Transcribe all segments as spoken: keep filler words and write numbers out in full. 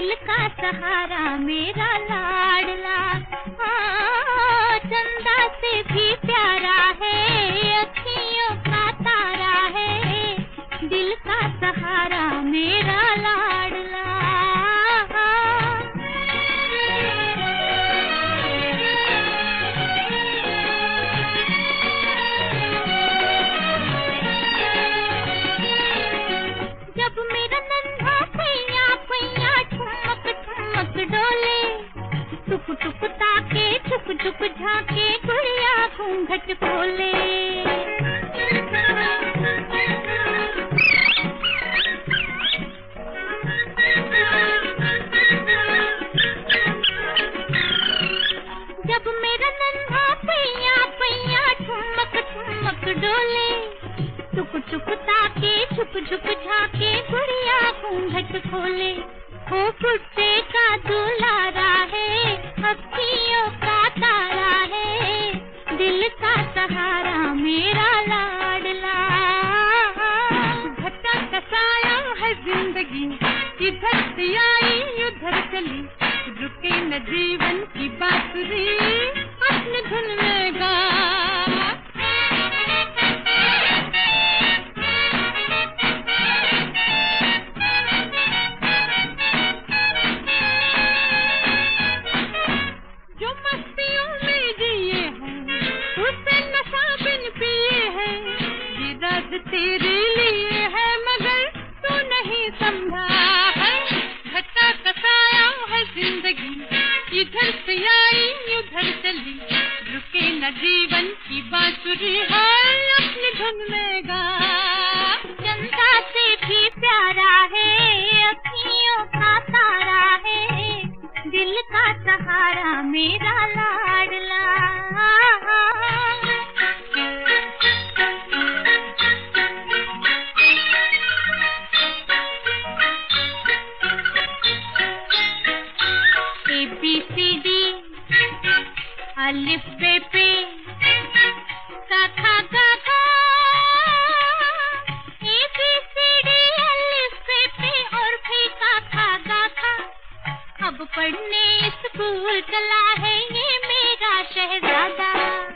दिल का सहारा मेरा लाडला, हाँ, चंदा से भी प्यारा है, अखियों का तारा है, दिल का सहारा मेरा लाडला। जब मेरा नन्हा पैया पैया ठुमक ठुमक डोले, टुक टुक ताके छुप छुप झाके गुड़िया घूंघट खोले। जब मेरा नन्हा पैया पैया ठुमक ठुमक डोले, टुक टुक ताके छुप छुप झाके गुड़िया घूंघट खोले। वो गुड्डे का दुलारा है, अखियों का तारा है, दिल का सहारा मेरा लाडला। घटा का साया है जिंदगी, इधर से आई उधर चली, रुके न जीवन की बांसुरी, अपनी धुन में गा। जो मस्तियों में जिए हैं, उसे नशा बिन पिए हैं, ये राज तेरे लिए है मगर तू नहीं समझा है। घटा का साया है जिंदगी, इधर से आई उधर चली, रुके न जीवन की बांसुरी है, अपनी धुन में गा। चंदा से भी प्यारा है, अखियों का तारा है, दिल का सहारा मेरा लाडला। ए बी सी डी अलिफ बे पे सा खा गा घा, ए बी सी डी अलिफ बे पे और भी सा खा गा खा। अब पढ़ने स्कूल चला है ये मेरा शहजादा,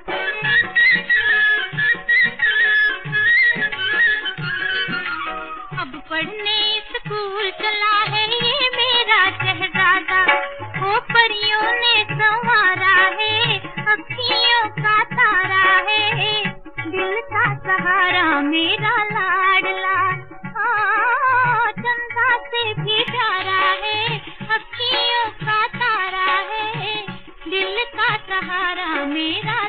अब पढ़ने स्कूल चला है ये मेरा शहजादा। वो परियों ने संवारा है, अखियों का तारा है, दिल का सहारा मेरा लाडला। हाँ, चंदा से भी प्यारा है, अखियों का तारा है, दिल का सहारा मेरा